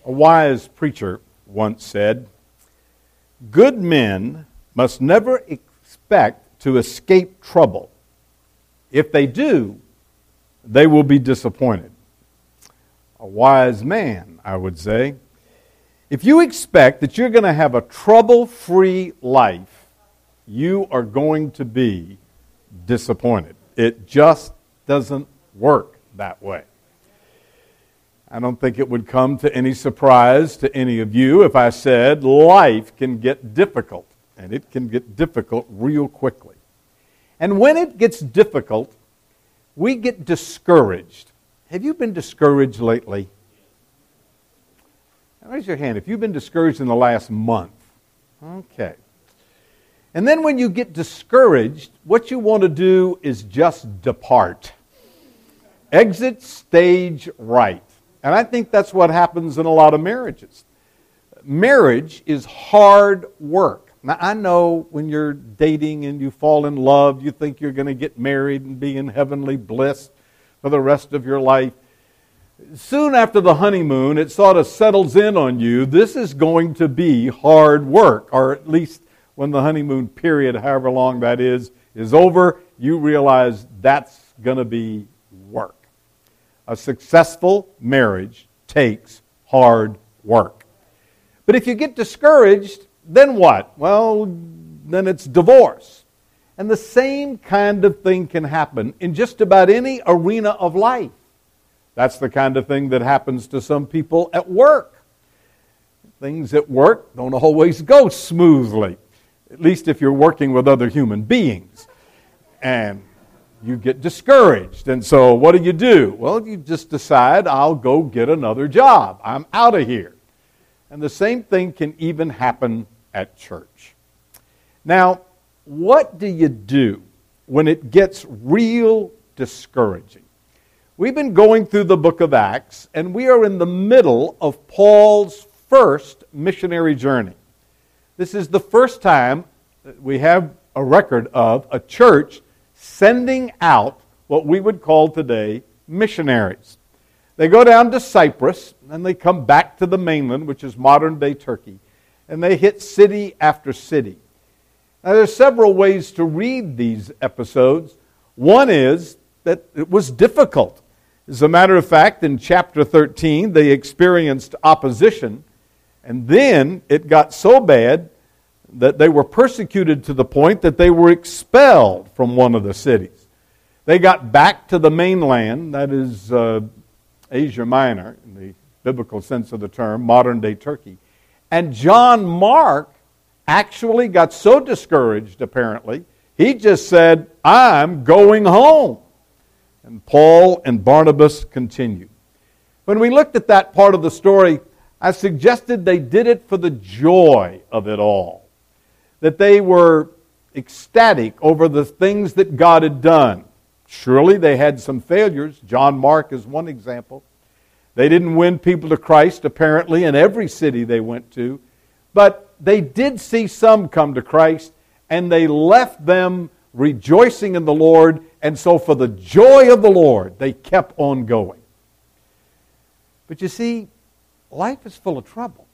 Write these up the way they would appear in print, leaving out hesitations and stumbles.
A wise preacher once said, "Good men must never expect to escape trouble. If they do, they will be disappointed." A wise man, I would say. If you expect that you're going to have a trouble-free life, you are going to be disappointed. It just doesn't work that way. I don't think it would come to any surprise to any of you if I said life can get difficult, and it can get difficult real quickly. And when it gets difficult, we get discouraged. Have you been discouraged lately? Raise your hand if you've been discouraged in the last month. Okay. And then when you get discouraged, what you want to do is just depart. Exit stage right. And I think that's what happens in a lot of marriages. Marriage is hard work. Now, I know when you're dating and you fall in love, you think you're going to get married and be in heavenly bliss for the rest of your life. Soon after the honeymoon, it sort of settles in on you. This is going to be hard work, or at least when the honeymoon period, however long that is over, you realize that's going to be work. A successful marriage takes hard work. But if you get discouraged, then what? Well, then it's divorce. And the same kind of thing can happen in just about any arena of life. That's the kind of thing that happens to some people at work. Things at work don't always go smoothly, at least if you're working with other human beings. And you get discouraged. And so what do? Well, you just decide, I'll go get another job. I'm out of here. And the same thing can even happen at church. Now, what do you do when it gets real discouraging? We've been going through the book of Acts, and we are in the middle of Paul's first missionary journey. This is the first time that we have a record of a church sending out what we would call today missionaries. They go down to Cyprus, and they come back to the mainland, which is modern-day Turkey, and they hit city after city. Now, there's several ways to read these episodes. One is that it was difficult. As a matter of fact, in chapter 13, they experienced opposition, and then it got so bad that they were persecuted to the point that they were expelled from one of the cities. They got back to the mainland, that is Asia Minor, in the biblical sense of the term, modern-day Turkey. And John Mark actually got so discouraged, apparently, he just said, "I'm going home." And Paul and Barnabas continued. When we looked at that part of the story, I suggested they did it for the joy of it all. That they were ecstatic over the things that God had done. Surely they had some failures. John Mark is one example. They didn't win people to Christ, apparently, in every city they went to. But they did see some come to Christ, and they left them rejoicing in the Lord. And so for the joy of the Lord, they kept on going. But you see, life is full of trouble.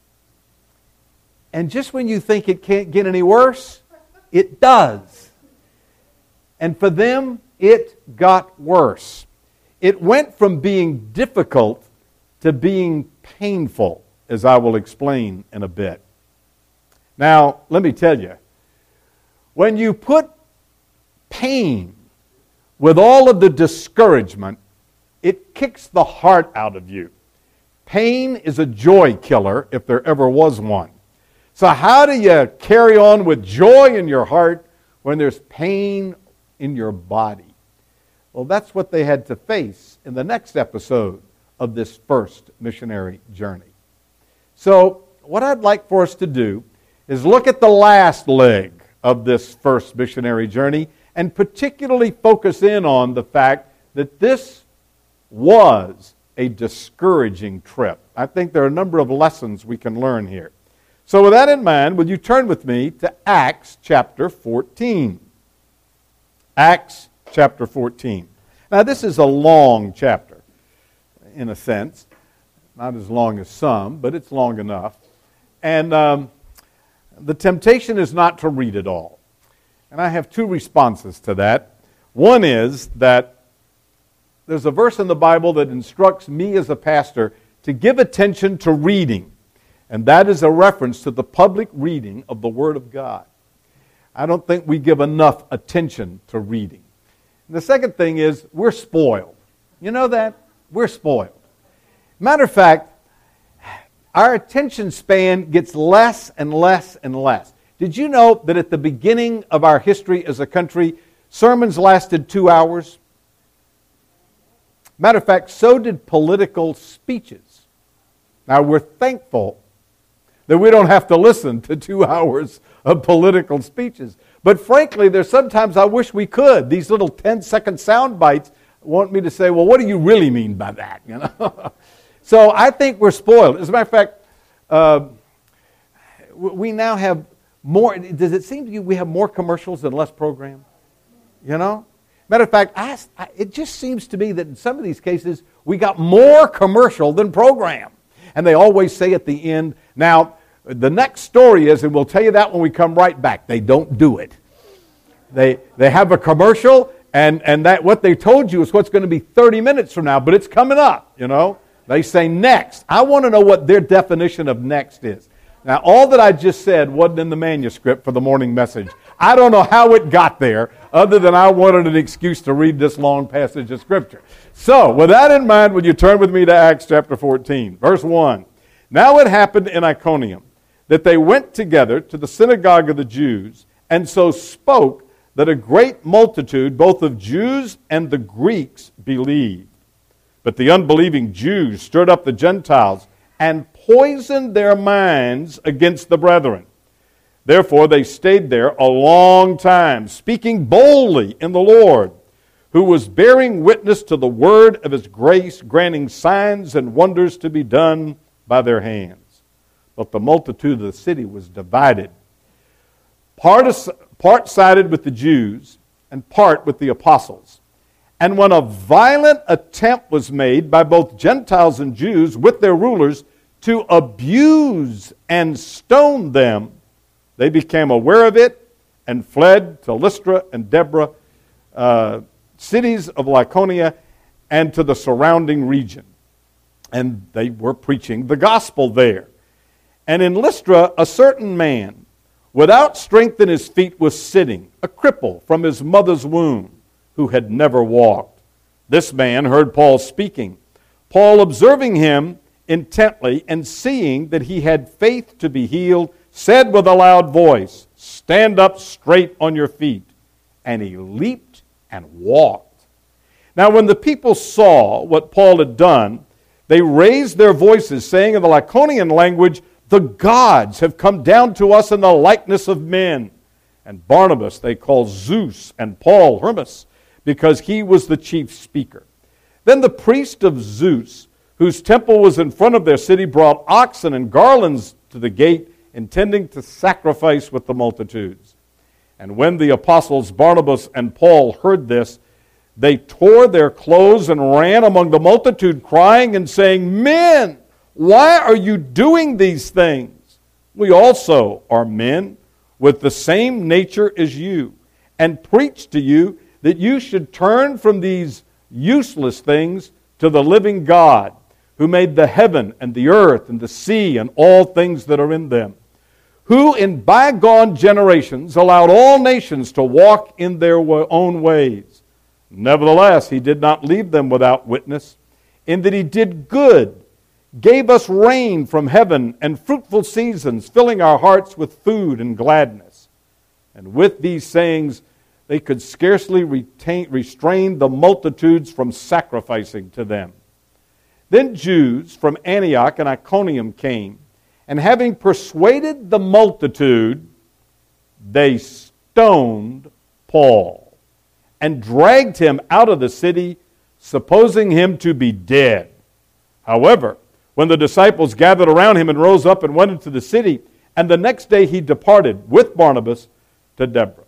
And just when you think it can't get any worse, it does. And for them, it got worse. It went from being difficult to being painful, as I will explain in a bit. Now, let me tell you, when you put pain with all of the discouragement, it kicks the heart out of you. Pain is a joy killer, if there ever was one. So how do you carry on with joy in your heart when there's pain in your body? Well, that's what they had to face in the next episode of this first missionary journey. So what I'd like for us to do is look at the last leg of this first missionary journey and particularly focus in on the fact that this was a discouraging trip. I think there are a number of lessons we can learn here. So with that in mind, will you turn with me to Acts chapter 14? Acts chapter 14. Now this is a long chapter, in a sense. Not as long as some, but it's long enough. And the temptation is not to read it all. And I have two responses to that. One is that there's a verse in the Bible that instructs me as a pastor to give attention to reading. And that is a reference to the public reading of the Word of God. I don't think we give enough attention to reading. And the second thing is we're spoiled. You know that? We're spoiled. Matter of fact, our attention span gets less and less and less. Did you know that at the beginning of our history as a country, sermons lasted 2 hours? Matter of fact, so did political speeches. Now, we're thankful that we don't have to listen to 2 hours of political speeches. But frankly, there's sometimes I wish we could. These little 10-second sound bites want me to say, well, what do you really mean by that? You know. So I think we're spoiled. As a matter of fact, we now have more. Does it seem to you we have more commercials and less program? You know? Matter of fact, it just seems to me that in some of these cases, we got more commercial than program. And they always say at the end, now, the next story is, and we'll tell you that when we come right back, they don't do it. They have a commercial, and that what they told you is what's going to be 30 minutes from now, but it's coming up, you know. They say next. I want to know what their definition of next is. Now, all that I just said wasn't in the manuscript for the morning message. I don't know how it got there, other than I wanted an excuse to read this long passage of Scripture. So, with that in mind, would you turn with me to Acts chapter 14, verse 1. Now it happened in Iconium that they went together to the synagogue of the Jews, and so spoke that a great multitude, both of Jews and the Greeks, believed. But the unbelieving Jews stirred up the Gentiles and poisoned their minds against the brethren. Therefore they stayed there a long time, speaking boldly in the Lord, who was bearing witness to the word of his grace, granting signs and wonders to be done by their hands. But the multitude of the city was divided. Part sided with the Jews and part with the apostles. And when a violent attempt was made by both Gentiles and Jews with their rulers to abuse and stone them, they became aware of it and fled to Lystra and Deborah, cities of Lycaonia, and to the surrounding region. And they were preaching the gospel there. And in Lystra, a certain man, without strength in his feet, was sitting, a cripple from his mother's womb, who had never walked. This man heard Paul speaking. Paul, observing him intently and seeing that he had faith to be healed, said with a loud voice, "Stand up straight on your feet." And he leaped and walked. Now when the people saw what Paul had done, they raised their voices, saying in the Lycaonian language, "The gods have come down to us in the likeness of men." And Barnabas they called Zeus, and Paul Hermas, because he was the chief speaker. Then the priest of Zeus, whose temple was in front of their city, brought oxen and garlands to the gate, intending to sacrifice with the multitudes. And when the apostles Barnabas and Paul heard this, they tore their clothes and ran among the multitude, crying and saying, "Men, why are you doing these things? We also are men with the same nature as you, and preach to you that you should turn from these useless things to the living God, who made the heaven and the earth and the sea and all things that are in them, who in bygone generations allowed all nations to walk in their own ways. Nevertheless, he did not leave them without witness, in that he did good, gave us rain from heaven and fruitful seasons, filling our hearts with food and gladness." And with these sayings, they could scarcely restrain the multitudes from sacrificing to them. Then Jews from Antioch and Iconium came, and having persuaded the multitude, they stoned Paul and dragged him out of the city, supposing him to be dead. However, when the disciples gathered around him and rose up and went into the city, and the next day he departed with Barnabas to Deborah.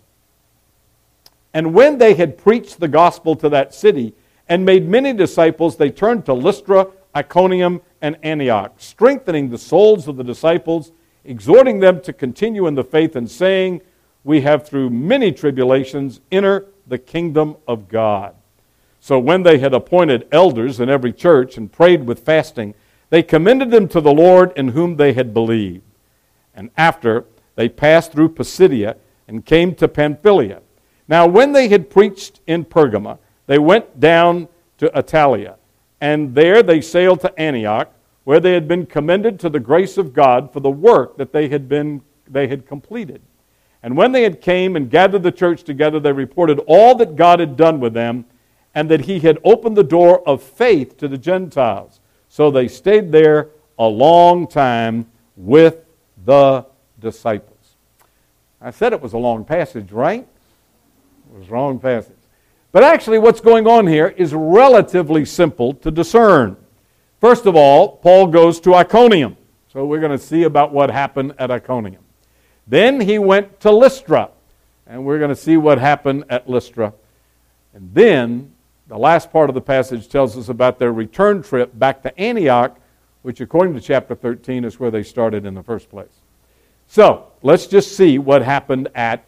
And when they had preached the gospel to that city and made many disciples, they turned to Lystra, Iconium, and Antioch, strengthening the souls of the disciples, exhorting them to continue in the faith, and saying, we have through many tribulations entered the kingdom of God. So when they had appointed elders in every church and prayed with fasting, they commended them to the Lord in whom they had believed. And after they passed through Pisidia and came to Pamphylia. Now when they had preached in Pergama, they went down to Attalia, and there they sailed to Antioch, where they had been commended to the grace of God for the work that they had completed. And when they had came and gathered the church together, they reported all that God had done with them, and that he had opened the door of faith to the Gentiles. So they stayed there a long time with the disciples. I said it was a long passage, right? It was a long passage. But actually what's going on here is relatively simple to discern. First of all, Paul goes to Iconium. So we're going to see about what happened at Iconium. Then he went to Lystra, and we're going to see what happened at Lystra. And then the last part of the passage tells us about their return trip back to Antioch, which according to chapter 13 is where they started in the first place. So let's just see what happened at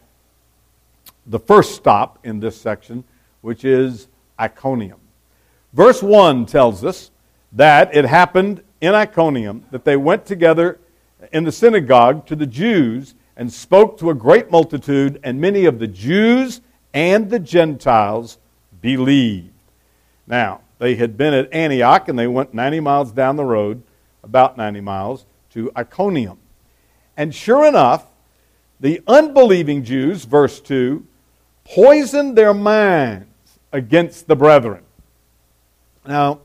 the first stop in this section, which is Iconium. Verse 1 tells us that it happened in Iconium that they went together in the synagogue to the Jews and spoke to a great multitude, and many of the Jews and the Gentiles believed. Now, they had been at Antioch, and they went 90 miles down the road, about 90 miles, to Iconium. And sure enough, the unbelieving Jews, verse 2, poisoned their minds against the brethren. Now,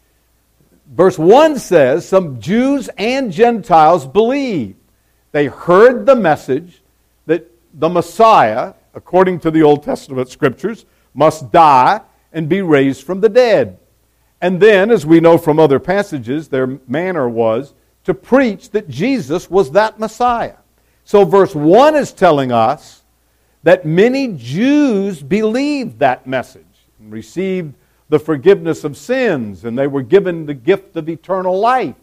verse 1 says, some Jews and Gentiles believed. They heard the message that the Messiah, according to the Old Testament Scriptures, must die and be raised from the dead. And then, as we know from other passages, their manner was to preach that Jesus was that Messiah. So verse 1 is telling us that many Jews believed that message and received the forgiveness of sins, and they were given the gift of eternal life.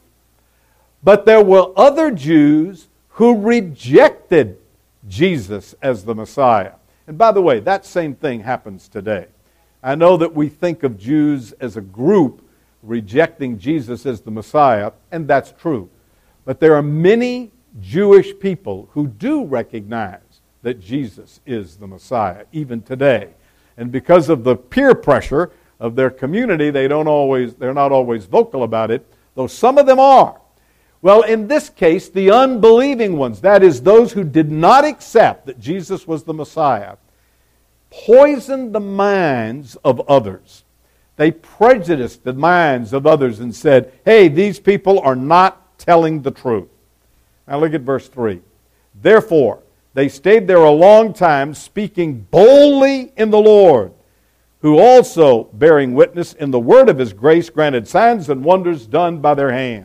But there were other Jews who rejected Jesus as the Messiah. And by the way, that same thing happens today. I know that we think of Jews as a group rejecting Jesus as the Messiah, and that's true. But there are many Jewish people who do recognize that Jesus is the Messiah, even today. And because of the peer pressure of their community, they're not always vocal about it, though some of them are. Well, in this case, the unbelieving ones, that is, those who did not accept that Jesus was the Messiah, poisoned the minds of others. They prejudiced the minds of others and said, hey, these people are not telling the truth. Now look at verse 3. Therefore, they stayed there a long time, speaking boldly in the Lord, who also, bearing witness in the word of his grace, granted signs and wonders done by their hands.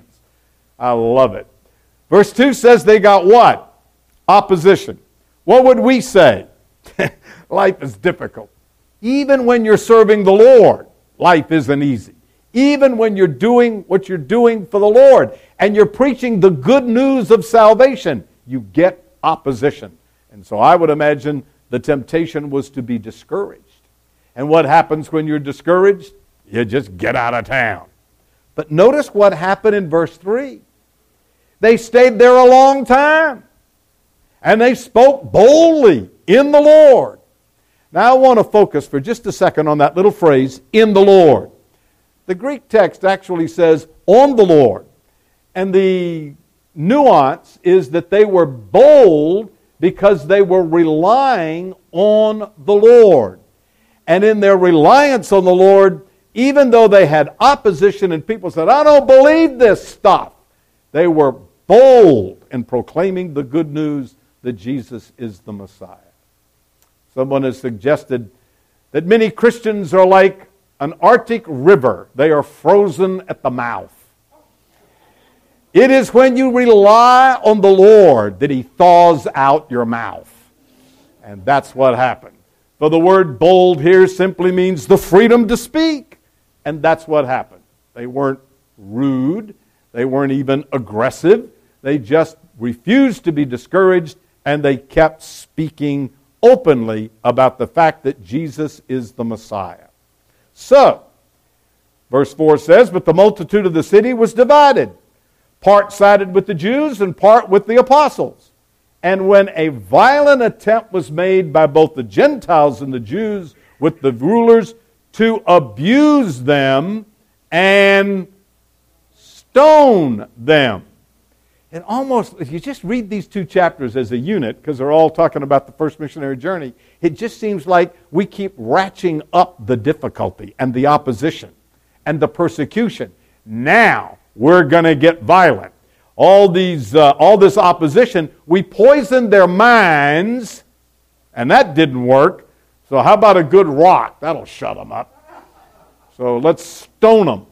I love it. Verse 2 says they got what? Opposition. What would we say? Life is difficult. Even when you're serving the Lord, life isn't easy. Even when you're doing what you're doing for the Lord and you're preaching the good news of salvation, you get opposition. And so I would imagine the temptation was to be discouraged. And what happens when you're discouraged? You just get out of town. But notice what happened in verse 3. They stayed there a long time. And they spoke boldly in the Lord. Now I want to focus for just a second on that little phrase, in the Lord. The Greek text actually says, on the Lord. And the nuance is that they were bold because they were relying on the Lord. And in their reliance on the Lord, even though they had opposition and people said, I don't believe this stuff, they were bold in proclaiming the good news that Jesus is the Messiah. Someone has suggested that many Christians are like an Arctic river. They are frozen at the mouth. It is when you rely on the Lord that He thaws out your mouth. And that's what happened. For the word bold here simply means the freedom to speak. And that's what happened. They weren't rude. They weren't even aggressive. They just refused to be discouraged, and they kept speaking openly about the fact that Jesus is the Messiah. So, verse 4 says, "But the multitude of the city was divided. Part sided with the Jews and part with the apostles. And when a violent attempt was made by both the Gentiles and the Jews with the rulers to abuse them and stone them." And almost, if you just read these two chapters as a unit, because they're all talking about the first missionary journey, it just seems like we keep ratcheting up the difficulty and the opposition and the persecution. Now we're going to get violent. All this opposition, we poisoned their minds, and that didn't work. So how about a good rock? That'll shut them up. So let's stone them.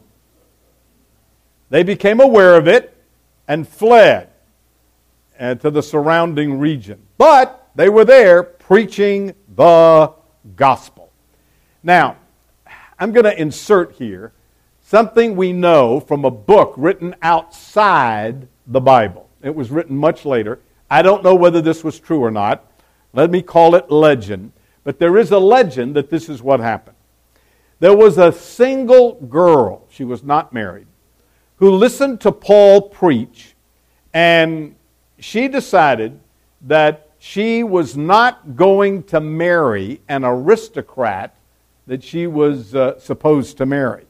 They became aware of it and fled to the surrounding region. But they were there preaching the gospel. Now, I'm going to insert here something we know from a book written outside the Bible. It was written much later. I don't know whether this was true or not. Let me call it legend. But there is a legend that this is what happened. There was a single girl, she was not married, who listened to Paul preach, and she decided that she was not going to marry an aristocrat that she was supposed to marry.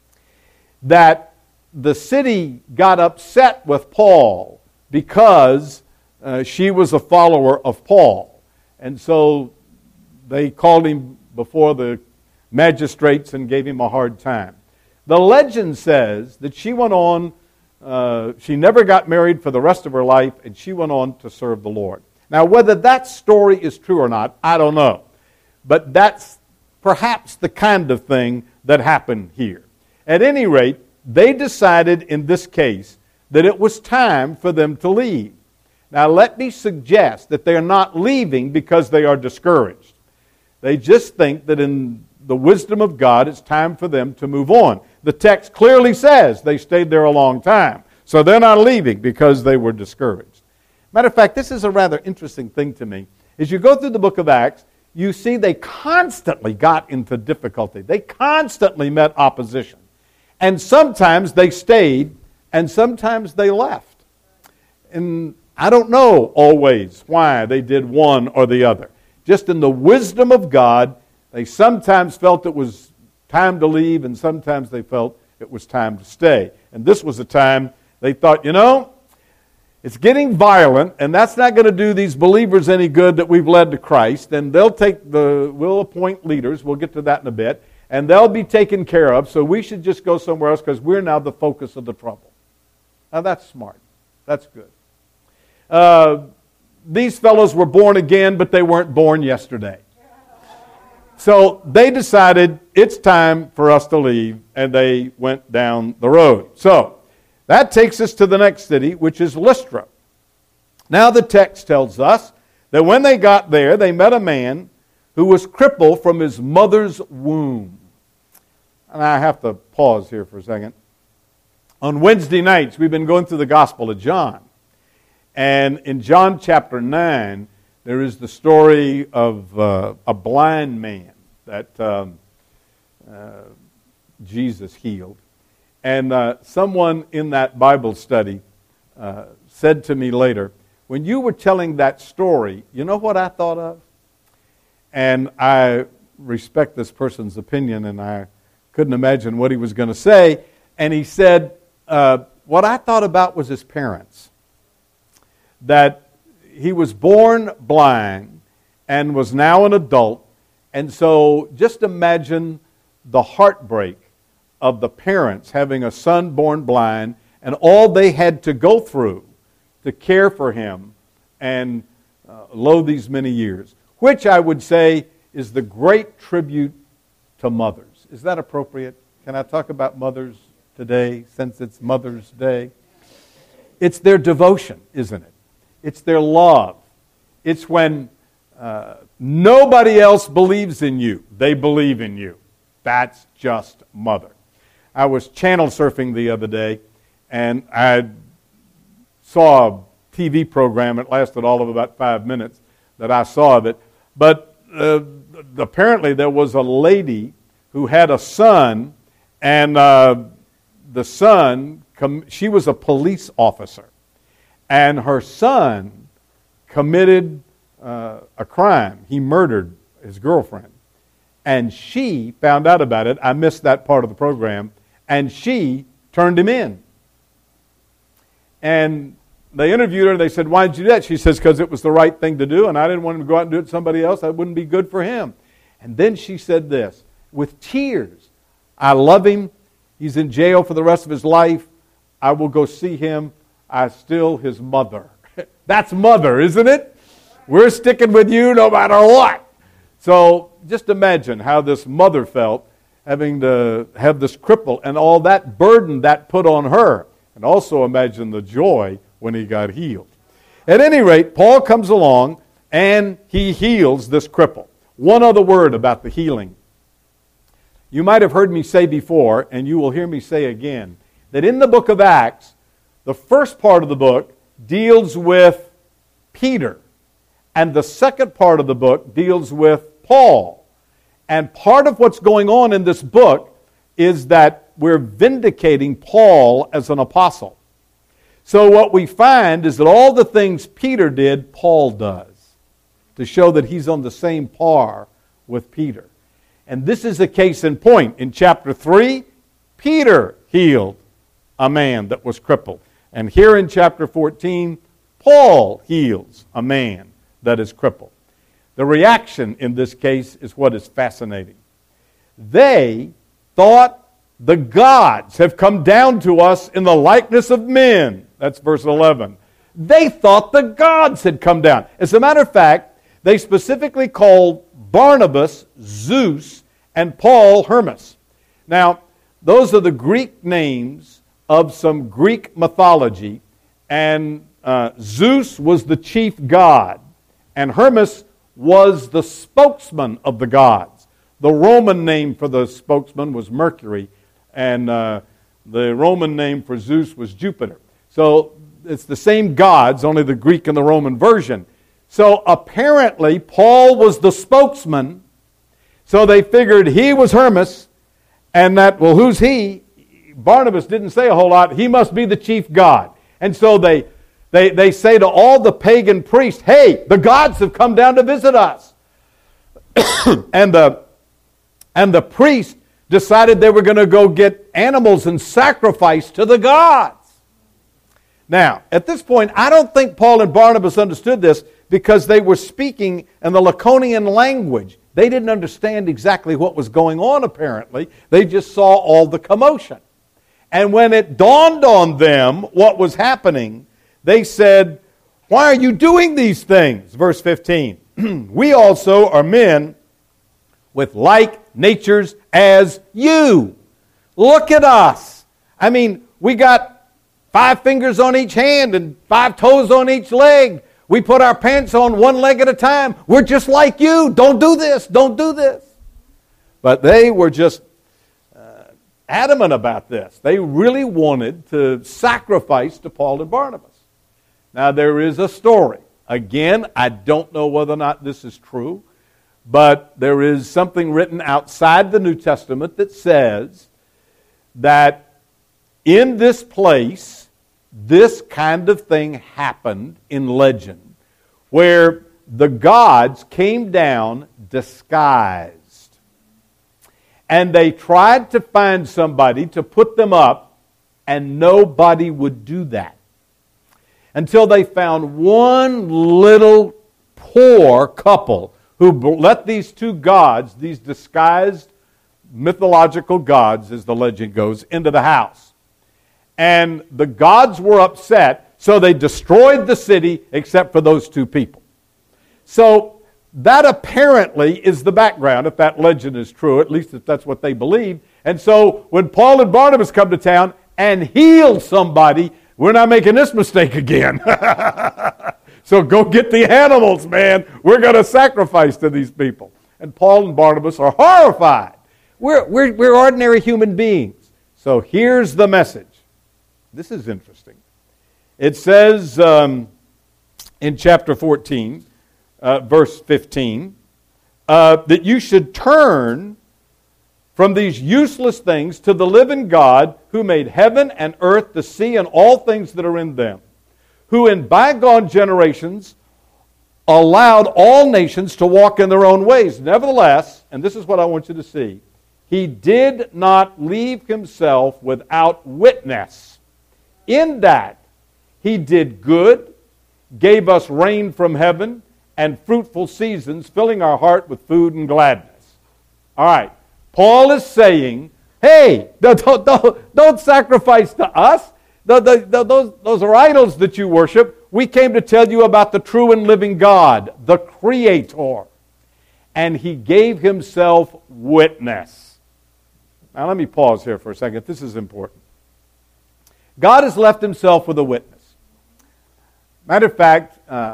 That the city got upset with Paul because she was a follower of Paul. And so they called him before the magistrates and gave him a hard time. The legend says that she went on, she never got married for the rest of her life, and she went on to serve the Lord. Now, whether that story is true or not, I don't know. But that's perhaps the kind of thing that happened here. At any rate, they decided in this case that it was time for them to leave. Now, let me suggest that they are not leaving because they are discouraged. They just think that in the wisdom of God, it's time for them to move on. The text clearly says they stayed there a long time. So they're not leaving because they were discouraged. Matter of fact, this is a rather interesting thing to me. As you go through the book of Acts, you see they constantly got into difficulty. They constantly met opposition. And sometimes they stayed, and sometimes they left. And I don't know always why they did one or the other. Just in the wisdom of God, they sometimes felt it was time to leave, and sometimes they felt it was time to stay. And this was a time they thought, it's getting violent, and that's not going to do these believers any good that we've led to Christ. And we'll appoint leaders, we'll get to that in a bit, and they'll be taken care of, so we should just go somewhere else because we're now the focus of the trouble. Now that's smart. That's good. These fellows were born again, but they weren't born yesterday. So they decided it's time for us to leave, and they went down the road. So that takes us to the next city, which is Lystra. Now the text tells us that when they got there, they met a man who was crippled from his mother's womb. And I have to pause here for a second. On Wednesday nights, we've been going through the Gospel of John. And in John chapter 9, there is the story of a blind man that Jesus healed. And someone in that Bible study said to me later, when you were telling that story, you know what I thought of? And I respect this person's opinion, and I couldn't imagine what he was going to say. And he said, what I thought about was his parents. That he was born blind and was now an adult. And so just imagine the heartbreak of the parents having a son born blind and all they had to go through to care for him and lo these many years, which I would say is the great tribute to mothers. Is that appropriate? Can I talk about mothers today since it's Mother's Day? It's their devotion, isn't it? It's their love. It's when nobody else believes in you. They believe in you. That's just mother. I was channel surfing the other day, and I saw a TV program. It lasted all of about 5 minutes that I saw of it. But apparently there was a lady who had a son, and the son, she was a police officer, and her son committed a crime. He murdered his girlfriend, and she found out about it. I missed that part of the program, and she turned him in. And they interviewed her, and they said, "Why did you do that?" She says, "Because it was the right thing to do, and I didn't want him to go out and do it to somebody else. That wouldn't be good for him." And then she said this, with tears, "I love him. He's in jail for the rest of his life. I will go see him. I'm still his mother." That's mother, isn't it? We're sticking with you no matter what. So just imagine how this mother felt having to have this cripple and all that burden that put on her. And also imagine the joy when he got healed. At any rate, Paul comes along and he heals this cripple. One other word about the healing. You might have heard me say before, and you will hear me say again, that in the book of Acts, the first part of the book deals with Peter, and the second part of the book deals with Paul. And part of what's going on in this book is that we're vindicating Paul as an apostle. So what we find is that all the things Peter did, Paul does, to show that he's on the same par with Peter. And this is a case in point. In chapter 3, Peter healed a man that was crippled. And here in chapter 14, Paul heals a man that is crippled. The reaction in this case is what is fascinating. They thought the gods have come down to us in the likeness of men. That's verse 11. They thought the gods had come down. As a matter of fact, they specifically called Barnabas Zeus and Paul Hermes. Now, those are the Greek names of some Greek mythology, and Zeus was the chief god, and Hermes was the spokesman of the gods. The Roman name for the spokesman was Mercury, and the Roman name for Zeus was Jupiter. So it's the same gods, only the Greek and the Roman version. So apparently Paul was the spokesman, so they figured he was Hermes, and that, well, who's he? Barnabas didn't say a whole lot. He must be the chief god. And so they say to all the pagan priests, "Hey, the gods have come down to visit us." and the priests decided they were going to go get animals and sacrifice to the gods. Now, at this point, I don't think Paul and Barnabas understood this because they were speaking in the Laconian language. They didn't understand exactly what was going on, apparently. They just saw all the commotion. And when it dawned on them what was happening, they said, "Why are you doing these things?" Verse 15. "We also are men with like natures as you." Look at us. I mean, we got 5 fingers on each hand and 5 toes on each leg. We put our pants on one leg at a time. We're just like you. Don't do this. Don't do this. But they were just adamant about this. They really wanted to sacrifice to Paul and Barnabas. Now, there is a story. Again, I don't know whether or not this is true, but there is something written outside the New Testament that says that in this place, this kind of thing happened in legend, where the gods came down disguised. And they tried to find somebody to put them up, and nobody would do that. Until they found one little poor couple who let these 2 gods, these disguised mythological gods, as the legend goes, into the house. And the gods were upset, so they destroyed the city except for those 2 people. So that apparently is the background, if that legend is true, at least if that's what they believe. And so when Paul and Barnabas come to town and heal somebody, we're not making this mistake again. So go get the animals, man. We're going to sacrifice to these people. And Paul and Barnabas are horrified. We're ordinary human beings. So here's the message. This is interesting. It says in chapter 14, verse 15, that you should turn from these useless things to the living God who made heaven and earth, the sea, and all things that are in them, who in bygone generations allowed all nations to walk in their own ways. Nevertheless, and this is what I want you to see, He did not leave Himself without witness, in that He did good, gave us rain from heaven, and fruitful seasons, filling our heart with food and gladness. All right, Paul is saying, hey, don't sacrifice to us. Those are idols that you worship. We came to tell you about the true and living God, the Creator. And He gave Himself witness. Now let me pause here for a second. This is important. God has left Himself with a witness. Matter of fact,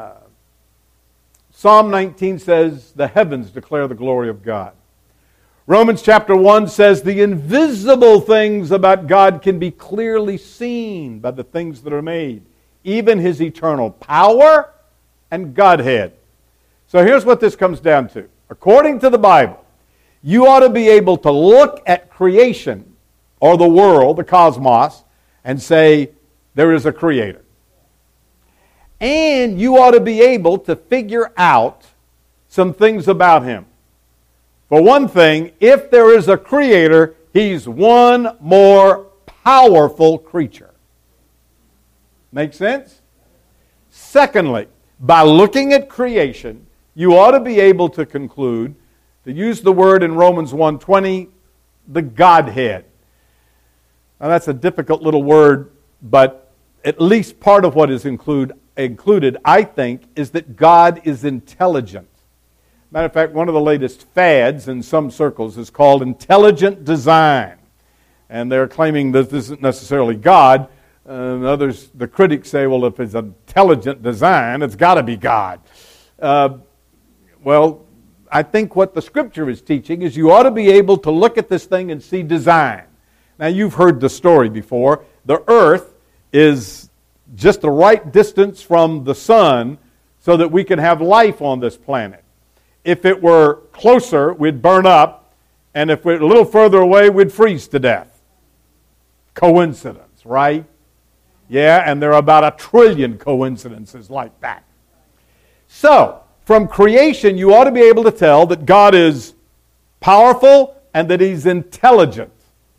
Psalm 19 says, the heavens declare the glory of God. Romans chapter 1 says, the invisible things about God can be clearly seen by the things that are made, even His eternal power and Godhead. So here's what this comes down to. According to the Bible, you ought to be able to look at creation, or the world, the cosmos, and say, there is a Creator. And you ought to be able to figure out some things about Him. For one thing, if there is a Creator, He's one more powerful creature. Make sense? Secondly, by looking at creation, you ought to be able to conclude, to use the word in Romans 1:20, the Godhead. Now that's a difficult little word, but at least part of what is included, I think, is that God is intelligent. Matter of fact, one of the latest fads in some circles is called intelligent design. And they're claiming that this isn't necessarily God. Others, the critics say, well, if it's intelligent design, it's got to be God. Well, I think what the Scripture is teaching is you ought to be able to look at this thing and see design. Now, you've heard the story before. The earth is just the right distance from the sun so that we can have life on this planet. If it were closer, we'd burn up, and if we're a little further away, we'd freeze to death. Coincidence, right? Yeah, and there are about 1 trillion coincidences like that. So, from creation, you ought to be able to tell that God is powerful and that He's intelligent.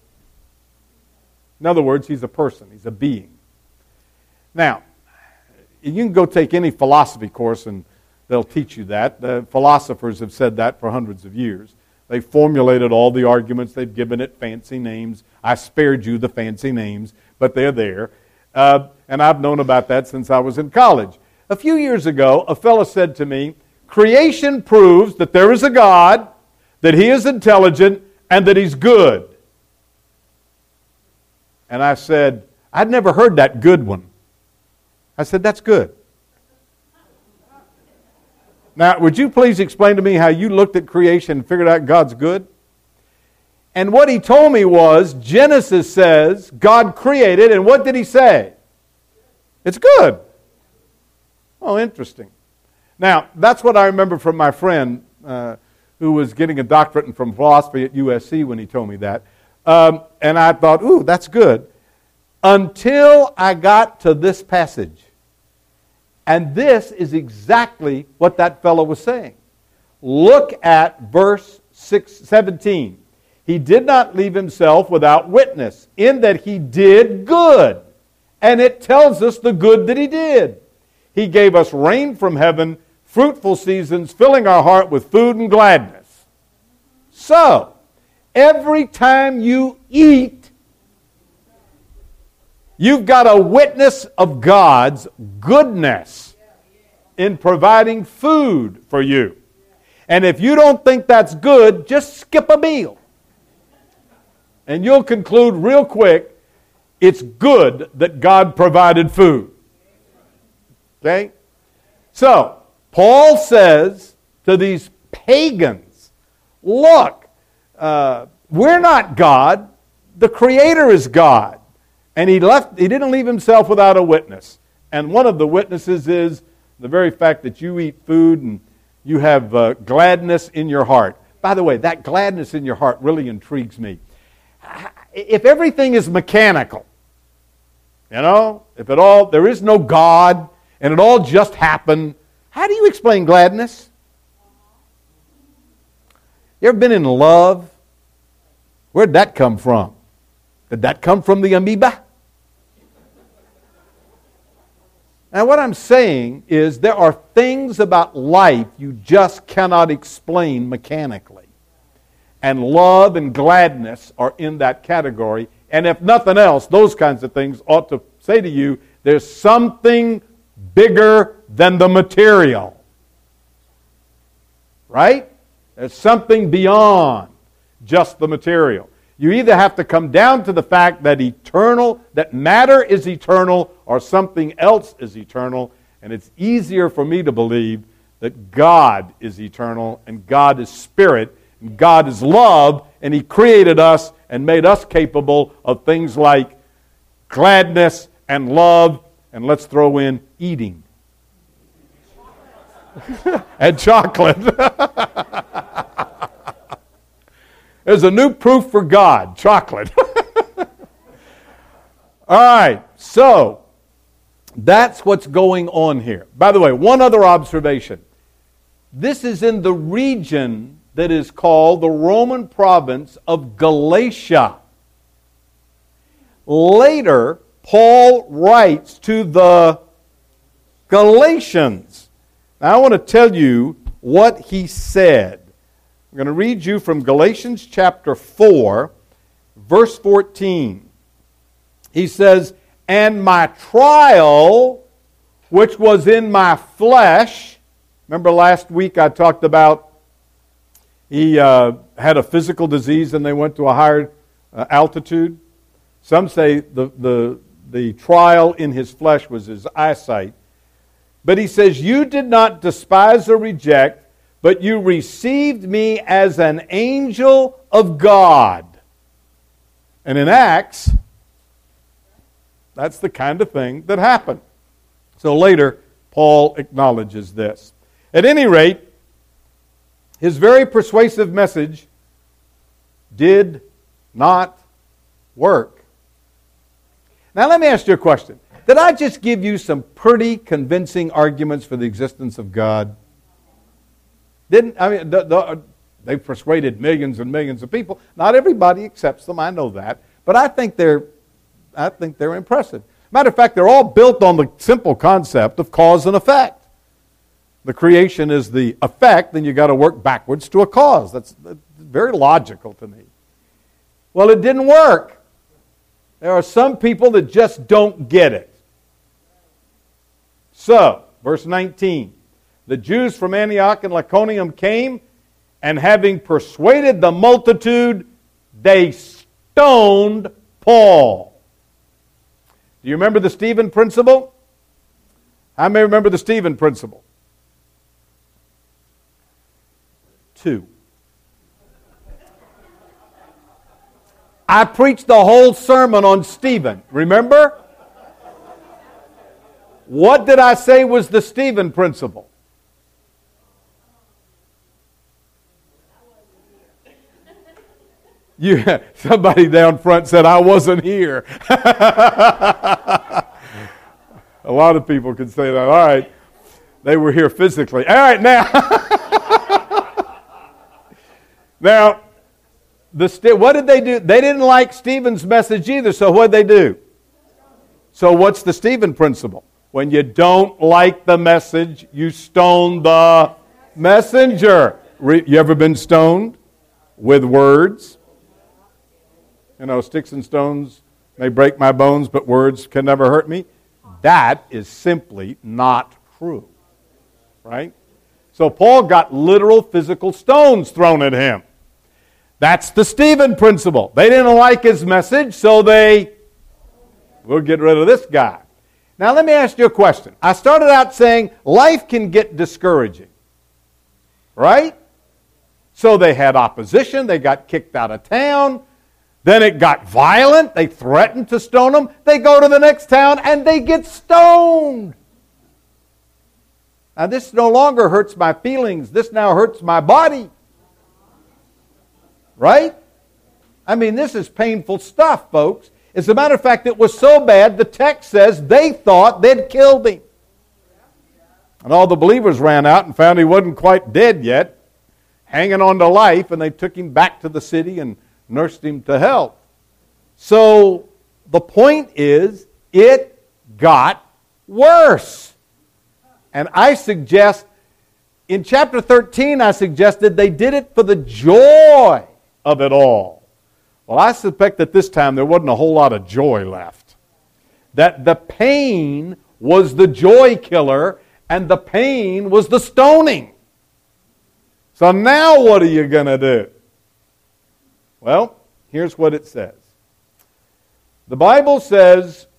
In other words, He's a person, He's a being. Now, you can go take any philosophy course and they'll teach you that. The philosophers have said that for hundreds of years. They've formulated all the arguments. They've given it fancy names. I spared you the fancy names, but they're there. And I've known about that since I was in college. A few years ago, a fellow said to me, creation proves that there is a God, that He is intelligent, and that He's good. And I said, I'd never heard that good one. I said, that's good. Now, would you please explain to me how you looked at creation and figured out God's good? And what he told me was, Genesis says God created, and what did He say? It's good. Oh, interesting. Now, that's what I remember from my friend who was getting a doctorate from philosophy at USC when he told me that. And I thought, ooh, that's good. Until I got to this passage. And this is exactly what that fellow was saying. Look at verse 17. He did not leave Himself without witness, in that He did good. And it tells us the good that He did. He gave us rain from heaven, fruitful seasons, filling our heart with food and gladness. So, every time you eat, you've got a witness of God's goodness in providing food for you. And if you don't think that's good, just skip a meal. And you'll conclude real quick, it's good that God provided food. Okay? So, Paul says to these pagans, look, we're not God. the Creator is God. And he didn't leave himself without a witness. And one of the witnesses is the very fact that you eat food and you have gladness in your heart. By the way, that gladness in your heart really intrigues me. If everything is mechanical, if there is no God and it all just happened, how do you explain gladness? You ever been in love? Where'd that come from? Did that come from the amoeba? Now what I'm saying is there are things about life you just cannot explain mechanically. And love and gladness are in that category. And if nothing else, those kinds of things ought to say to you, there's something bigger than the material. Right? There's something beyond just the material. You either have to come down to the fact that that matter is eternal, or something else is eternal. And it's easier for me to believe that God is eternal, and God is spirit, and God is love, and He created us and made us capable of things like gladness and love, and let's throw in eating. And chocolate. There's a new proof for God, chocolate. All right, so that's what's going on here. By the way, one other observation. This is in the region that is called the Roman province of Galatia. Later, Paul writes to the Galatians. Now, I want to tell you what he said. I'm going to read you from Galatians chapter 4, verse 14. He says, "And my trial, which was in my flesh," remember last week I talked about he had a physical disease and they went to a higher altitude. Some say the trial in his flesh was his eyesight. But he says, "You did not despise or reject, but you received me as an angel of God." And in Acts, that's the kind of thing that happened. So later, Paul acknowledges this. At any rate, his very persuasive message did not work. Now let me ask you a question. Did I just give you some pretty convincing arguments for the existence of God? They persuaded millions and millions of people. Not everybody accepts them, I know that. But I think they're impressive. Matter of fact, they're all built on the simple concept of cause and effect. The creation is the effect, then you've got to work backwards to a cause. That's very logical to me. Well, it didn't work. There are some people that just don't get it. So, verse 19, "The Jews from Antioch and Iconium came, and having persuaded the multitude, they stoned Paul." Do you remember the Stephen principle? How many remember the Stephen principle? 2. I preached the whole sermon on Stephen. Remember? What did I say was the Stephen principle? Somebody down front said, "I wasn't here." A lot of people can say that. All right. They were here physically. All right, now. Now, what did they do? They didn't like Stephen's message either, so what did they do? So what's the Stephen principle? When you don't like the message, you stone the messenger. You ever been stoned with words? Sticks and stones may break my bones, but words can never hurt me. That is simply not true. Right? So Paul got literal physical stones thrown at him. That's the Stephen principle. They didn't like his message, so we'll get rid of this guy. Now let me ask you a question. I started out saying life can get discouraging. Right? So they had opposition. They got kicked out of town. Then it got violent. They threatened to stone them. They go to the next town and they get stoned. Now this no longer hurts my feelings. This now hurts my body. Right? I mean, this is painful stuff, folks. As a matter of fact, it was so bad, the text says they thought they'd killed him. And all the believers ran out and found he wasn't quite dead yet, hanging on to life, and they took him back to the city and nursed him to health. So the point is, it got worse. And I suggest, in chapter 13, I suggested they did it for the joy of it all. Well, I suspect that this time there wasn't a whole lot of joy left. That the pain was the joy killer, and the pain was the stoning. So now what are you going to do? Well, here's what it says. The Bible says,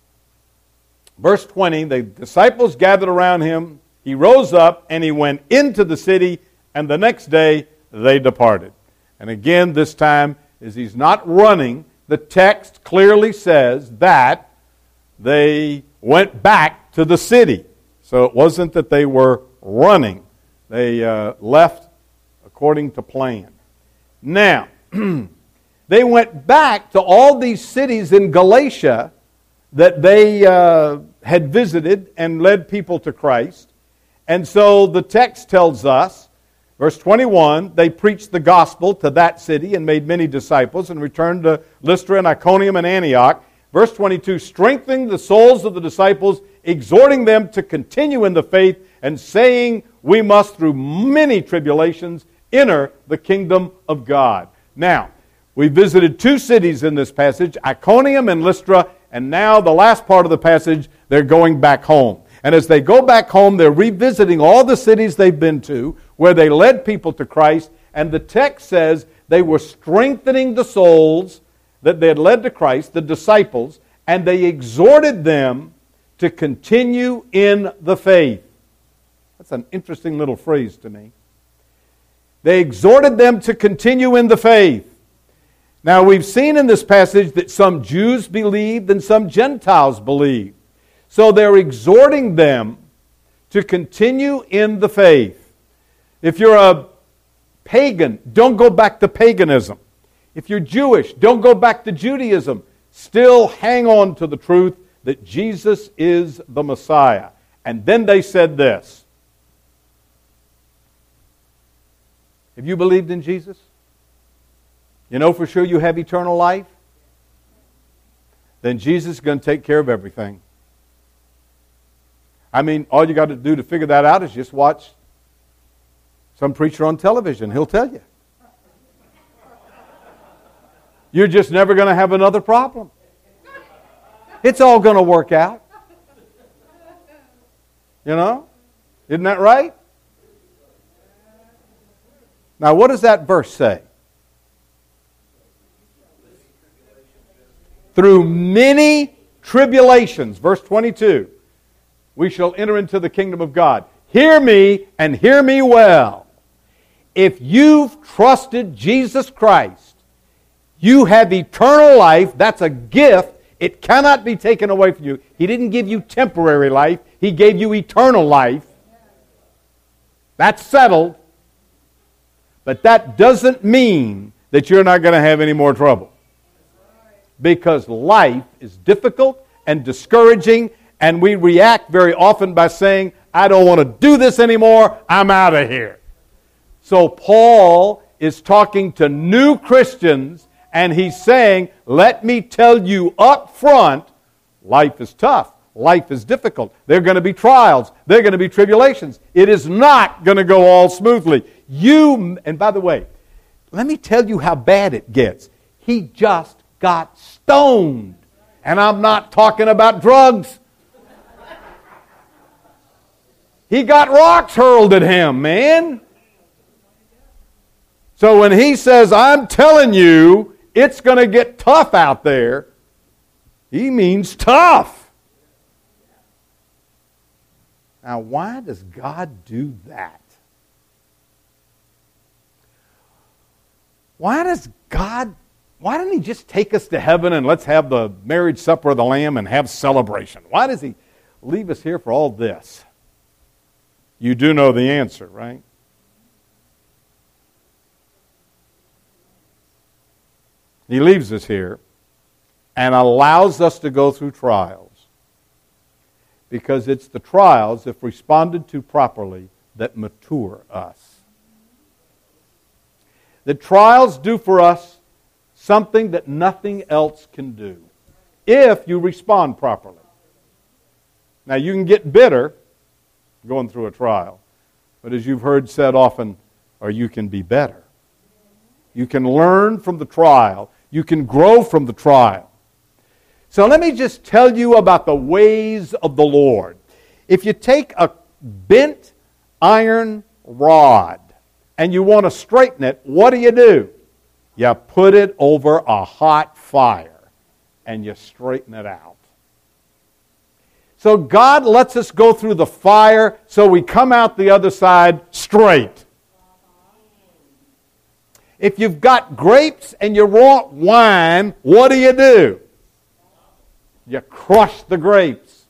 verse 20, the disciples gathered around him. He rose up and he went into the city, and the next day they departed. And again, this time, as he's not running, the text clearly says that they went back to the city. So it wasn't that they were running. They left according to plan. Now, they went back to all these cities in Galatia that they had visited and led people to Christ. And so the text tells us, verse 21, they preached the gospel to that city and made many disciples and returned to Lystra and Iconium and Antioch. Verse 22, strengthening the souls of the disciples, exhorting them to continue in the faith, and saying, we must through many tribulations enter the kingdom of God. Now, we visited two cities in this passage, Iconium and Lystra, and now the last part of the passage, they're going back home. And as they go back home, they're revisiting all the cities they've been to, where they led people to Christ, and the text says they were strengthening the souls that they had led to Christ, the disciples, and they exhorted them to continue in the faith. That's an interesting little phrase to me. They exhorted them to continue in the faith. Now, we've seen in this passage that some Jews believed and some Gentiles believed. So they're exhorting them to continue in the faith. If you're a pagan, don't go back to paganism. If you're Jewish, don't go back to Judaism. Still hang on to the truth that Jesus is the Messiah. And then they said this. Have you believed in Jesus? You know for sure you have eternal life? Then Jesus is going to take care of everything. I mean, all you got to do to figure that out is just watch some preacher on television. He'll tell you. You're just never going to have another problem. It's all going to work out. You know? Isn't that right? Now, what does that verse say? Through many tribulations, verse 22, we shall enter into the kingdom of God. Hear me and hear me well. If you've trusted Jesus Christ, you have eternal life. That's a gift. It cannot be taken away from you. He didn't give you temporary life. He gave you eternal life. That's settled. But that doesn't mean that you're not going to have any more trouble. Because life is difficult and discouraging, and we react very often by saying, I don't want to do this anymore, I'm out of here. So Paul is talking to new Christians, and he's saying, let me tell you up front, life is tough. Life is difficult. There are going to be trials. There are going to be tribulations. It is not going to go all smoothly. And by the way, let me tell you how bad it gets. He just got stoned. And I'm not talking about drugs. He got rocks hurled at him, man. So when he says, I'm telling you, it's going to get tough out there, he means tough. Now, why does God do that? Why does God, why didn't he just take us to heaven and let's have the marriage supper of the Lamb and have celebration? Why does he leave us here for all this? You do know the answer, right? He leaves us here and allows us to go through trials because it's the trials, if responded to properly, that mature us. The trials do for us something that nothing else can do if you respond properly. Now, you can get bitter going through a trial, but as you've heard said often, or you can be better. You can learn from the trial. You can grow from the trial. So let me just tell you about the ways of the Lord. If you take a bent iron rod and you want to straighten it, what do? You put it over a hot fire and you straighten it out. So God lets us go through the fire so we come out the other side straight. If you've got grapes and you want wine, what do? You crush the grapes.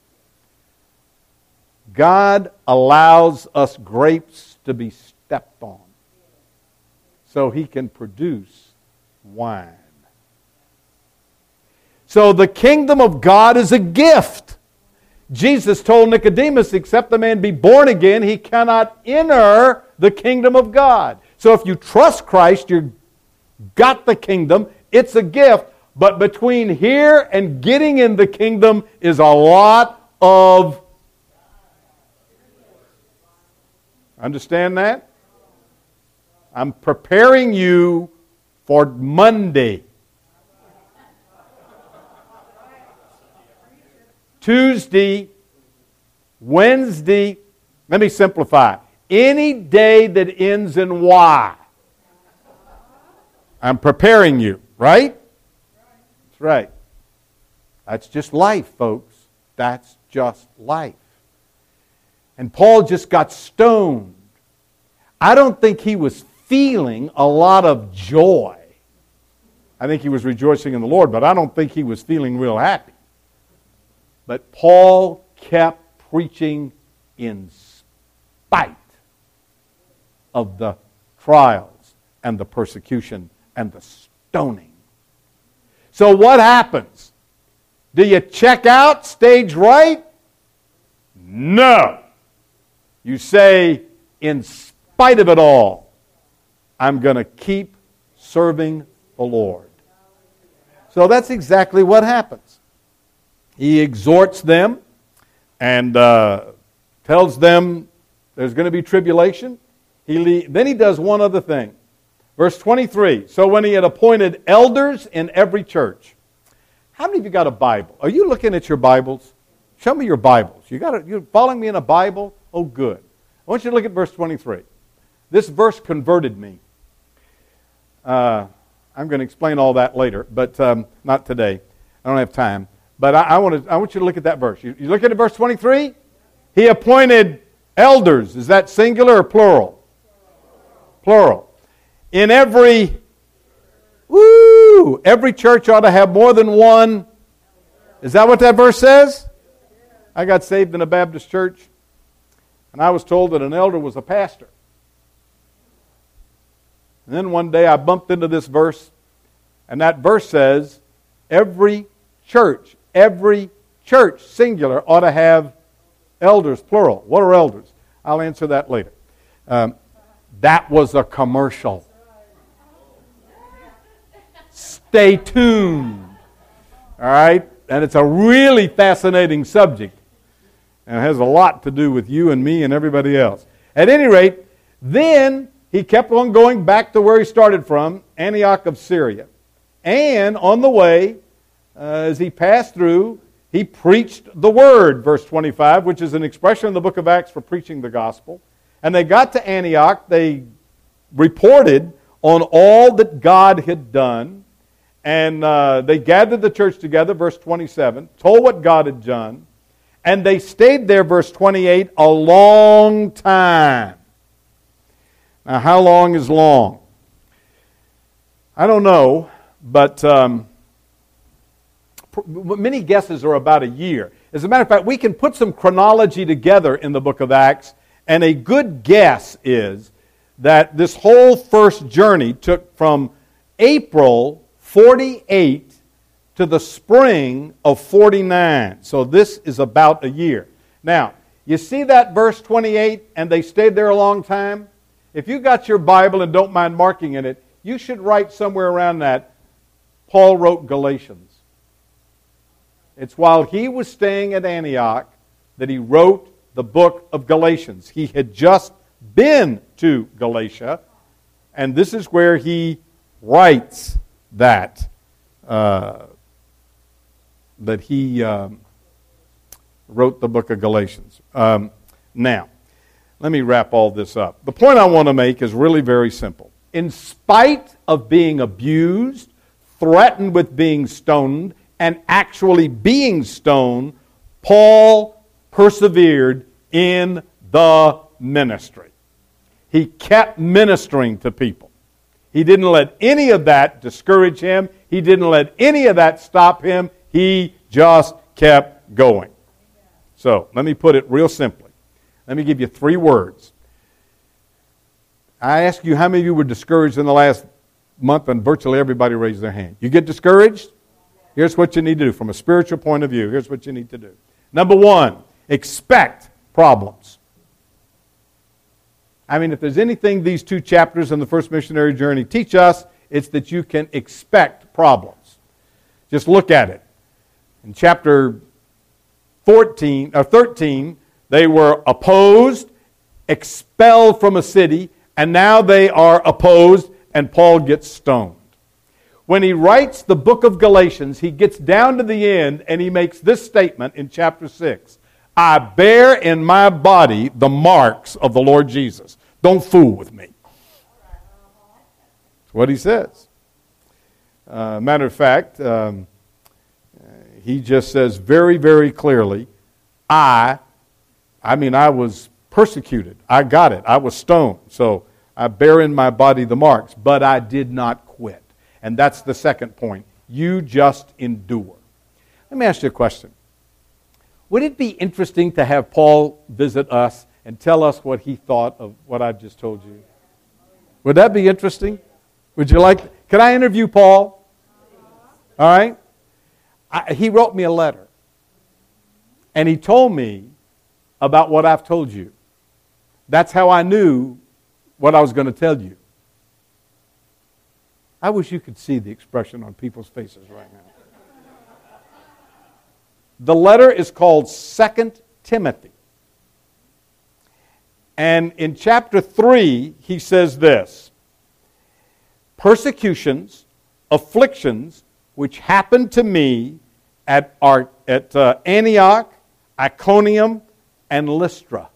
God allows us grapes to be stepped on so He can produce wine. So the kingdom of God is a gift. Jesus told Nicodemus, except the man be born again, he cannot enter the kingdom of God. So if you trust Christ, you've got the kingdom. It's a gift. But between here and getting in the kingdom is a lot of... Understand that? I'm preparing you for Monday. Tuesday, Wednesday, let me simplify. Any day that ends in Y. I'm preparing you, right? That's right. That's just life, folks. That's just life. And Paul just got stoned. I don't think he was feeling a lot of joy. I think he was rejoicing in the Lord, but I don't think he was feeling real happy. But Paul kept preaching in spite of the trials and the persecution and the stoning. So what happens? Do you check out stage right? No. You say, in spite of it all, I'm going to keep serving the Lord. So that's exactly what happens. He exhorts them and tells them there's going to be tribulation. Then he does one other thing. Verse 23, so when he had appointed elders in every church. How many of you got a Bible? Are you looking at your Bibles? Show me your Bibles. You're following me in a Bible? Oh, good. I want you to look at verse 23. This verse converted me. I'm going to explain all that later, but not today. I don't have time. But I want you to look at that verse. You look at verse 23? He appointed elders. Is that singular or plural? Plural. In every church ought to have more than one. Is that what that verse says? I got saved in a Baptist church, and I was told that an elder was a pastor. And then one day I bumped into this verse, and that verse says, every church, singular, ought to have elders, plural. What are elders? I'll answer that later. That was a commercial. Stay tuned. All right? And it's a really fascinating subject. And it has a lot to do with you and me and everybody else. At any rate, then he kept on going back to where he started from, Antioch of Syria. And on the way, as he passed through, he preached the word, verse 25, which is an expression in the book of Acts for preaching the gospel. And they got to Antioch. They reported on all that God had done. And they gathered the church together, verse 27, told what God had done. And they stayed there, verse 28, a long time. Now, how long is long? I don't know, but many guesses are about a year. As a matter of fact, we can put some chronology together in the book of Acts, and a good guess is that this whole first journey took from April 48 to the spring of 49. So this is about a year. Now, you see that verse 28, and they stayed there a long time? If you got your Bible and don't mind marking in it, you should write somewhere around that, Paul wrote Galatians. It's while he was staying at Antioch that he wrote the book of Galatians. He had just been to Galatia, and this is where he writes that he wrote the book of Galatians. Now, let me wrap all this up. The point I want to make is really very simple. In spite of being abused, threatened with being stoned, and actually being stoned, Paul persevered in the ministry. He kept ministering to people. He didn't let any of that discourage him. He didn't let any of that stop him. He just kept going. So, let me put it real simply. Let me give you 3 words. I ask you, how many of you were discouraged in the last month? And virtually everybody raised their hand. You get discouraged? Here's what you need to do from a spiritual point of view. Here's what you need to do. Number 1, expect problems. I mean, if there's anything these 2 chapters in the first missionary journey teach us, it's that you can expect problems. Just look at it. In chapter 13, they were opposed, expelled from a city, and now they are opposed, and Paul gets stoned. When he writes the book of Galatians, he gets down to the end, and he makes this statement in chapter 6. I bear in my body the marks of the Lord Jesus. Don't fool with me. That's what he says. Matter of fact, he just says very, very clearly, I was persecuted. I got it. I was stoned. So I bear in my body the marks, but I did not quit. And that's the second point. You just endure. Let me ask you a question. Would it be interesting to have Paul visit us and tell us what he thought of what I've just told you? Would that be interesting? Would you like? Could I interview Paul? All right. He wrote me a letter. And he told me about what I've told you. That's how I knew what I was going to tell you. I wish you could see the expression on people's faces right now. The letter is called 2 Timothy. And in chapter 3, he says this: persecutions, afflictions, which happened to me at Antioch, Iconium, and Lystra.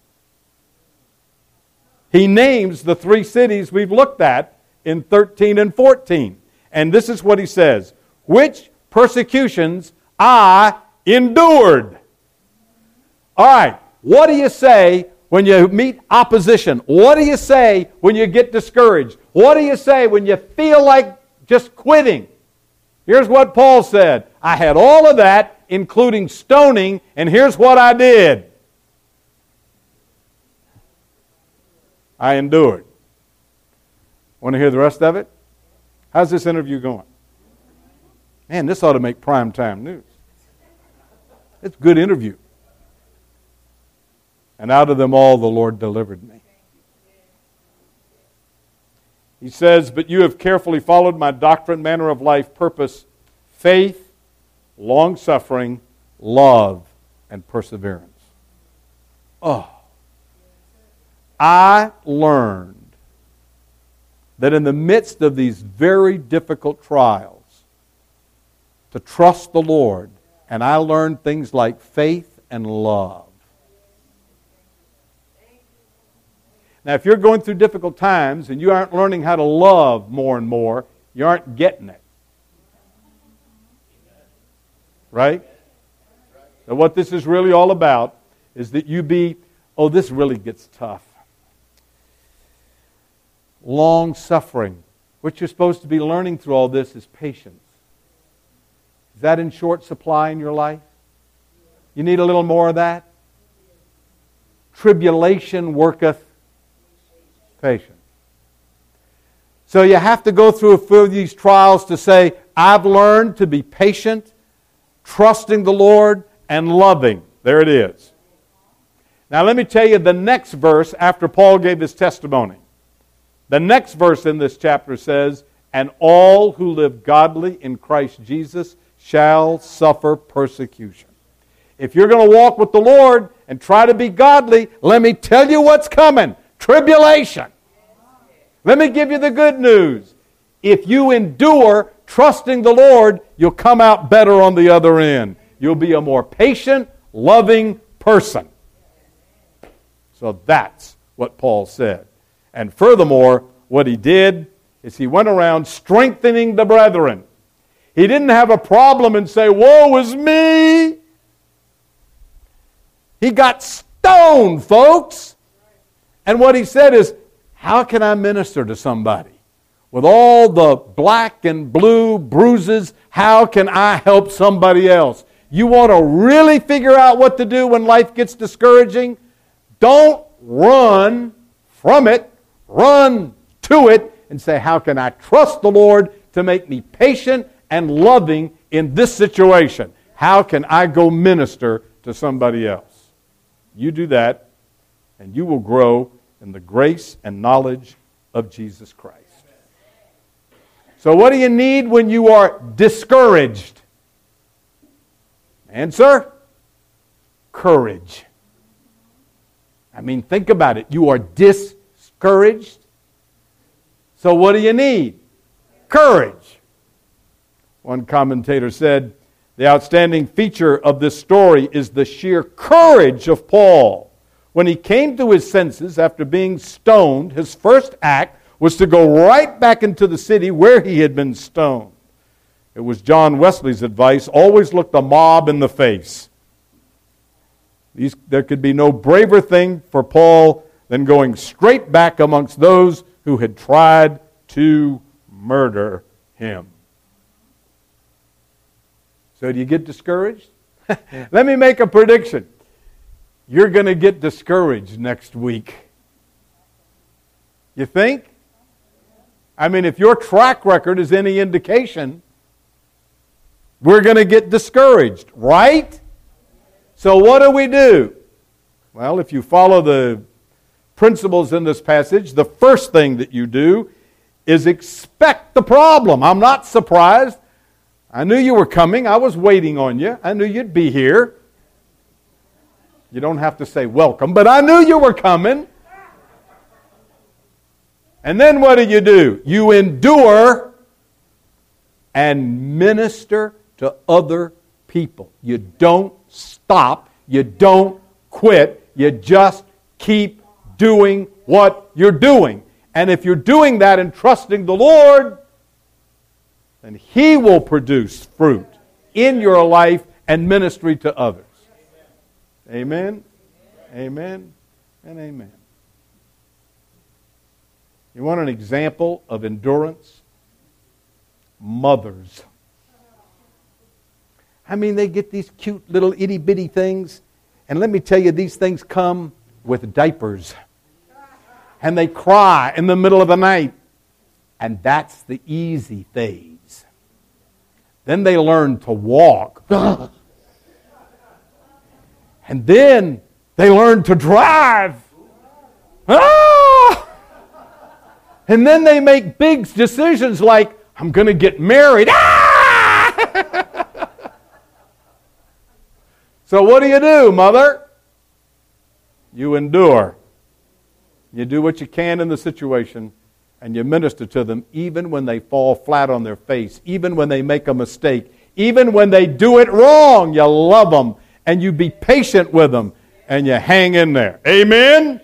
He names the 3 cities we've looked at in 13 and 14. And this is what he says: which persecutions I endured. All right, what do you say when you meet opposition? What do you say when you get discouraged? What do you say when you feel like just quitting? Here's what Paul said: I had all of that, including stoning, and here's what I did. I endured. Want to hear the rest of it? How's this interview going? Man, this ought to make prime time news. It's a good interview. And out of them all the Lord delivered me. He says, but you have carefully followed my doctrine, manner of life, purpose, faith, long-suffering, love, and perseverance. Oh. I learned that in the midst of these very difficult trials, to trust the Lord, and I learned things like faith and love. Now, if you're going through difficult times and you aren't learning how to love more and more, you aren't getting it. Right? So what this is really all about is that you be, oh, this really gets tough. Long-suffering, What you're supposed to be learning through all this is patience. Is that in short supply in your life? You need a little more of that? Tribulation worketh patience. So you have to go through a few of these trials to say, I've learned to be patient, trusting the Lord, and loving. There it is. Now let me tell you the next verse after Paul gave his testimony. The next verse in this chapter says, and all who live godly in Christ Jesus shall suffer persecution. If you're going to walk with the Lord and try to be godly, let me tell you what's coming. Tribulation. Let me give you the good news. If you endure trusting the Lord, you'll come out better on the other end. You'll be a more patient, loving person. So that's what Paul said. And furthermore, what he did is he went around strengthening the brethren. He didn't have a problem and say, woe is me. He got stoned, folks. And what he said is, how can I minister to somebody? With all the black and blue bruises, how can I help somebody else? You want to really figure out what to do when life gets discouraging? Don't run from it. Run to it and say, how can I trust the Lord to make me patient and loving in this situation? How can I go minister to somebody else? You do that, and you will grow in the grace and knowledge of Jesus Christ. So what do you need when you are discouraged? Answer, courage. I mean, think about it. You are discouraged. So what do you need? Courage. One commentator said, the outstanding feature of this story is the sheer courage of Paul. When he came to his senses after being stoned, his first act was to go right back into the city where he had been stoned. It was John Wesley's advice, always look the mob in the face. There could be no braver thing for Paul than going straight back amongst those who had tried to murder him. So do you get discouraged? Let me make a prediction. You're going to get discouraged next week. You think? I mean, if your track record is any indication, we're going to get discouraged, right? So what do? Well, if you follow the principles in this passage, the first thing that you do is expect the problem. I'm not surprised. I knew you were coming. I was waiting on you. I knew you'd be here. You don't have to say welcome, but I knew you were coming. And then what do? You endure and minister to other people. You don't stop. You don't quit. You just keep doing what you're doing. And if you're doing that and trusting the Lord, then He will produce fruit in your life and ministry to others. Amen, amen, and amen. You want an example of endurance? Mothers. I mean, they get these cute little itty-bitty things, and let me tell you, these things come with diapers. And they cry in the middle of the night. And that's the easy phase. Then they learn to walk. And then they learn to drive. Ah! And then they make big decisions like, I'm going to get married. Ah! So what do, mother? You endure. You do what you can in the situation, and you minister to them even when they fall flat on their face, even when they make a mistake, even when they do it wrong. You love them, and you be patient with them, and you hang in there. Amen?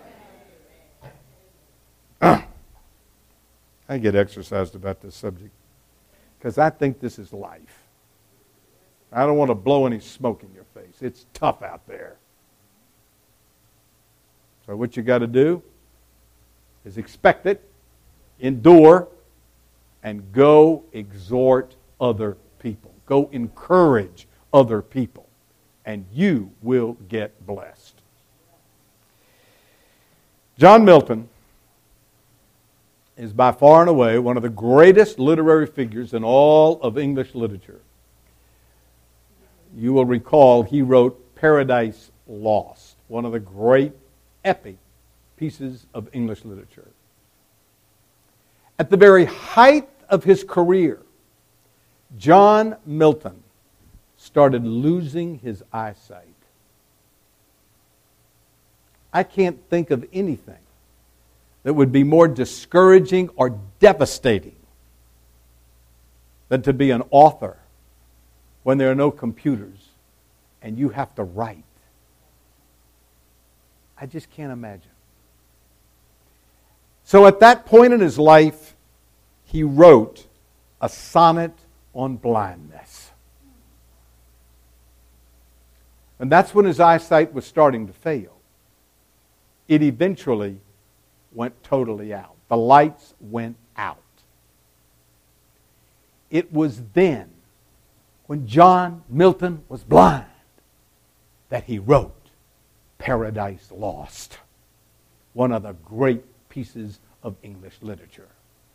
I get exercised about this subject because I think this is life. I don't want to blow any smoke in your face. It's tough out there. So what you got to do is expect it, endure, and go exhort other people. Go encourage other people, and you will get blessed. John Milton is by far and away one of the greatest literary figures in all of English literature. You will recall he wrote Paradise Lost, one of the great epic pieces of English literature. At the very height of his career, John Milton started losing his eyesight. I can't think of anything that would be more discouraging or devastating than to be an author when there are no computers and you have to write. I just can't imagine. So at that point in his life, he wrote a sonnet on blindness. And that's when his eyesight was starting to fail. It eventually went totally out. The lights went out. It was then, when John Milton was blind, that he wrote Paradise Lost, one of the great pieces of English literature.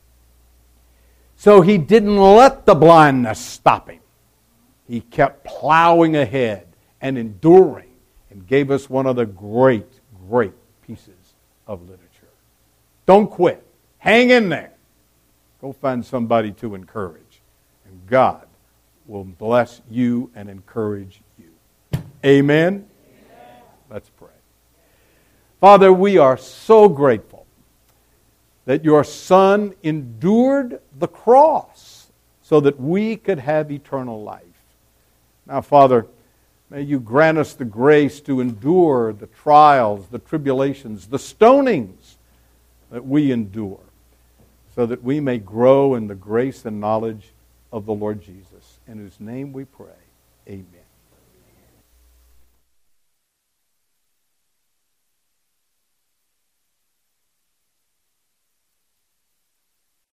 So he didn't let the blindness stop him. He kept plowing ahead and enduring, and gave us one of the great, great pieces of literature. Don't quit. Hang in there. Go find somebody to encourage, and God will bless you and encourage you. Amen? Amen. Let's pray. Father, we are so grateful that your Son endured the cross so that we could have eternal life. Now, Father, may you grant us the grace to endure the trials, the tribulations, the stonings that we endure, so that we may grow in the grace and knowledge of the Lord Jesus, in whose name we pray. Amen.